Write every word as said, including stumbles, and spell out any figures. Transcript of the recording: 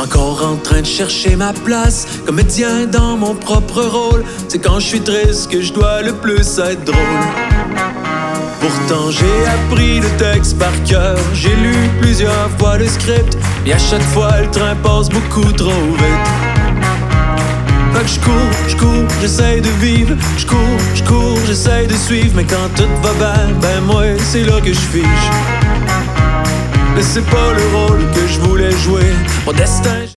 Encore en train de chercher ma place, comédien dans mon propre rôle. C'est quand je suis triste que je dois le plus être drôle. Pourtant j'ai appris le texte par cœur, j'ai lu plusieurs fois le script, et à chaque fois le train passe beaucoup trop vite. Fait que je cours, je cours, j'essaye de vivre, je cours, je cours, j'essaye de suivre, mais quand tout va bien, ben moi c'est là que je fiche. Mais c'est pas le rôle que je voulais jouer, mon destin